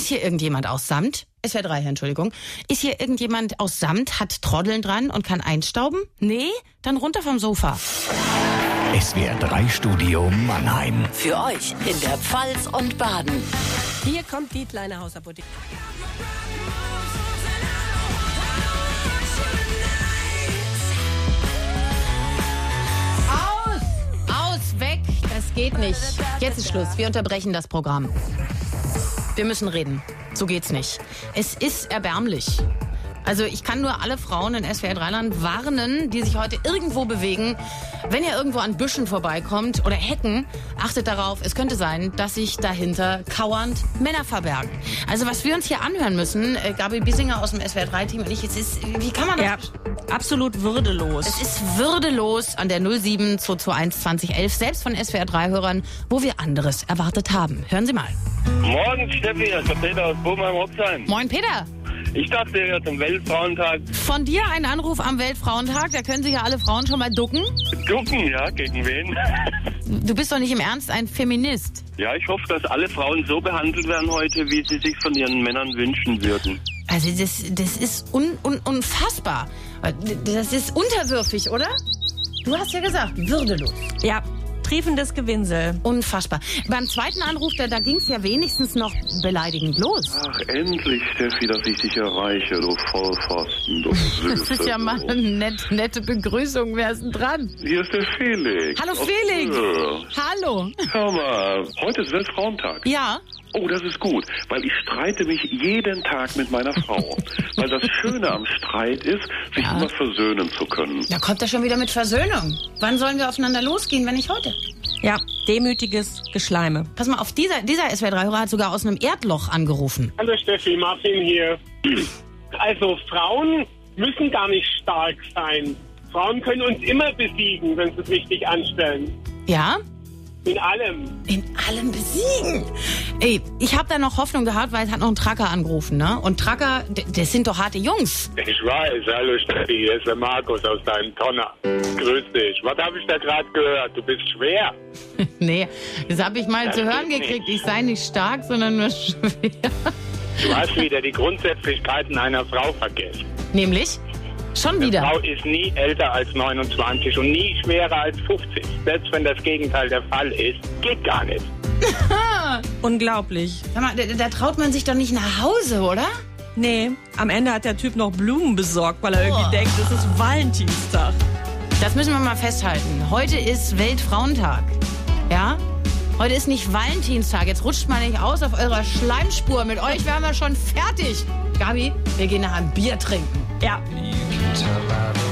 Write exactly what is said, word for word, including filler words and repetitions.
Ist hier irgendjemand aus Samt? S W R drei hier, Entschuldigung. Ist hier irgendjemand aus Samt, hat Troddeln dran und kann einstauben? Nee? Dann runter vom Sofa. S W R drei Studio Mannheim. Für euch in der Pfalz und Baden. Hier kommt die kleine Hausapotheke. Aus! Aus, weg! Das geht nicht. Jetzt ist Schluss. Wir unterbrechen das Programm. Wir müssen reden. So geht's nicht. Es ist erbärmlich. Also ich kann nur alle Frauen in S W R drei-Land warnen, die sich heute irgendwo bewegen. Wenn ihr irgendwo an Büschen vorbeikommt oder Hecken, achtet darauf, es könnte sein, dass sich dahinter kauernd Männer verbergen. Also was wir uns hier anhören müssen, äh, Gabi Biesinger aus dem S W R drei-Team und ich, es ist, wie kann man das? Ja, absolut würdelos. Es ist würdelos an der null sieben zwei zwei eins zwanzig elf, selbst von S W R drei-Hörern, wo wir anderes erwartet haben. Hören Sie mal. Morgen, Steffi, das ist der Peter aus Bochum-Hopsheim. Moin, Peter. Ich dachte ja zum Weltfrauentag. Von dir ein Anruf am Weltfrauentag, da können sich ja alle Frauen schon mal ducken. Ducken, ja, gegen wen? Du bist doch nicht im Ernst ein Feminist. Ja, ich hoffe, dass alle Frauen so behandelt werden heute, wie sie sich von ihren Männern wünschen würden. Also das, das ist un, un, unfassbar. Das ist unterwürfig, oder? Du hast ja gesagt, würdelos. Ja, triefendes Gewinsel. Unfassbar. Beim zweiten Anruf, da, da ging es ja wenigstens noch beleidigend los. Ach, endlich, Steffi, dass ich dich erreiche, du Vollpfosten, du Süße. Das ist ja mal eine nett, nette Begrüßung. Wer ist denn dran? Hier ist der Felix. Hallo, aus Felix. Höhe. Hallo. Hör mal, heute ist Weltfrauentag. Ja. Oh, das ist gut, weil ich streite mich jeden Tag mit meiner Frau. Weil das Schöne am Streit ist, sich Ja. immer versöhnen zu können. Da kommt er schon wieder mit Versöhnung. Wann sollen wir aufeinander losgehen, wenn nicht heute? Ja, demütiges Geschleime. Pass mal auf, dieser, dieser S W R drei-Hörer hat sogar aus einem Erdloch angerufen. Hallo Steffi, Martin hier. Also Frauen müssen gar nicht stark sein. Frauen können uns immer besiegen, wenn sie es richtig anstellen. Ja? In allem. In allem besiegen. Ey, ich habe da noch Hoffnung gehabt, weil es hat noch ein Tracker angerufen, ne? Und Tracker, d- das sind doch harte Jungs. Ich weiß, hallo Steffi, hier ist der Markus aus deinem Tonner. Grüß dich. Was habe ich da gerade gehört? Du bist schwer. Nee, das habe ich mal Das zu hören stimmt gekriegt. nicht. Ich sei nicht stark, sondern nur schwer. Du hast wieder die Grundsätzlichkeiten einer Frau vergessen. Nämlich? Schon Eine wieder. Frau ist nie älter als neunundzwanzig und nie schwerer als fünfzig. Selbst wenn das Gegenteil der Fall ist, geht gar nicht. Unglaublich. Sag mal, da, da traut man sich doch nicht nach Hause, oder? Nee, am Ende hat der Typ noch Blumen besorgt, weil er irgendwie Oh. denkt, es ist Valentinstag. Das müssen wir mal festhalten. Heute ist Weltfrauentag. Ja? Heute ist nicht Valentinstag. Jetzt rutscht mal nicht aus auf eurer Schleimspur. Mit euch wären wir schon fertig. Gabi, wir gehen nachher ein Bier trinken. Ja. You can tell by the